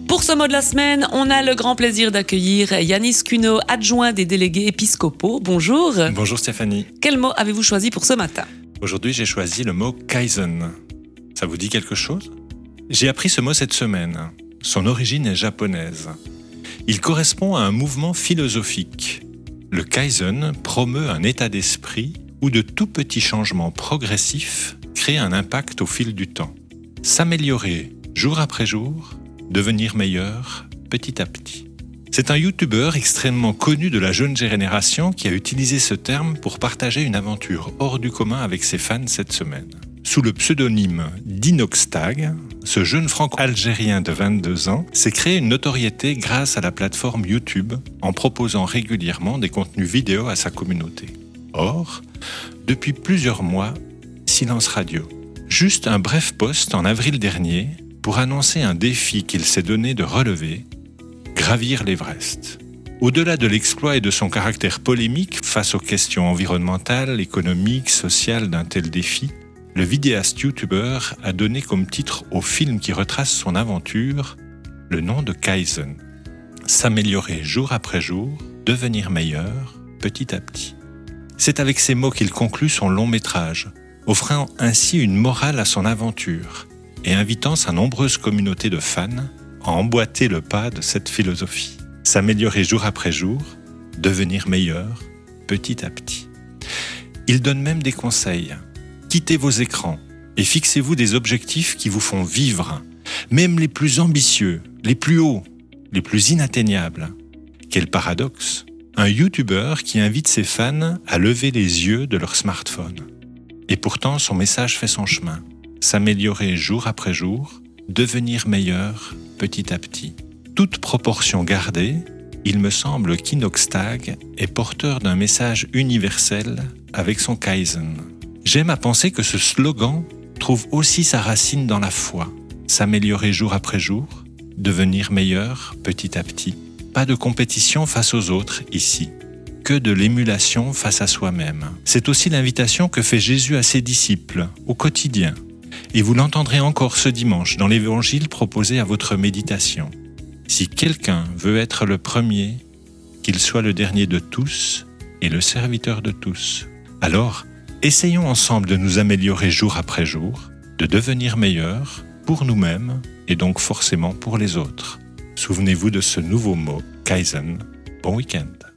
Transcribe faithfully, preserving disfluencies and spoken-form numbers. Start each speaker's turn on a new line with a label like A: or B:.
A: Pour ce mot de la semaine, on a le grand plaisir d'accueillir Yanis Cuno, adjoint des délégués épiscopaux. Bonjour.
B: Bonjour Stéphanie.
A: Quel mot avez-vous choisi pour ce matin ?
B: Aujourd'hui, j'ai choisi le mot Kaizen. Ça vous dit quelque chose ? J'ai appris ce mot cette semaine. Son origine est japonaise. Il correspond à un mouvement philosophique. Le Kaizen promeut un état d'esprit où de tout petits changements progressifs créent un impact au fil du temps. S'améliorer jour après jour, devenir meilleur petit à petit. C'est un youtubeur extrêmement connu de la jeune génération qui a utilisé ce terme pour partager une aventure hors du commun avec ses fans cette semaine. Sous le pseudonyme d'Inoxtag, ce jeune franco-algérien de vingt-deux ans s'est créé une notoriété grâce à la plateforme YouTube en proposant régulièrement des contenus vidéo à sa communauté. Or, depuis plusieurs mois, silence radio. Juste un bref post en avril dernier pour annoncer un défi qu'il s'est donné de relever, gravir l'Everest. Au-delà de l'exploit et de son caractère polémique face aux questions environnementales, économiques, sociales d'un tel défi, le vidéaste youtubeur a donné comme titre au film qui retrace son aventure le nom de Kaizen. S'améliorer jour après jour, devenir meilleur petit à petit. C'est avec ces mots qu'il conclut son long métrage, offrant ainsi une morale à son aventure et invitant sa nombreuse communauté de fans à emboîter le pas de cette philosophie. S'améliorer jour après jour, devenir meilleur petit à petit. Il donne même des conseils. Quittez vos écrans et fixez-vous des objectifs qui vous font vivre, même les plus ambitieux, les plus hauts, les plus inatteignables. Quel paradoxe! Un youtubeur qui invite ses fans à lever les yeux de leur smartphone. Et pourtant, son message fait son chemin. S'améliorer jour après jour, devenir meilleur petit à petit. Toute proportion gardée, il me semble qu'Inoxtag est porteur d'un message universel avec son Kaizen. J'aime à penser que ce slogan trouve aussi sa racine dans la foi. S'améliorer jour après jour, devenir meilleur petit à petit. Pas de compétition face aux autres ici, que de l'émulation face à soi-même. C'est aussi l'invitation que fait Jésus à ses disciples, au quotidien. Et vous l'entendrez encore ce dimanche dans l'évangile proposé à votre méditation. Si quelqu'un veut être le premier, qu'il soit le dernier de tous et le serviteur de tous. Alors, essayons ensemble de nous améliorer jour après jour, de devenir meilleurs pour nous-mêmes et donc forcément pour les autres. Souvenez-vous de ce nouveau mot, Kaizen. Bon week-end.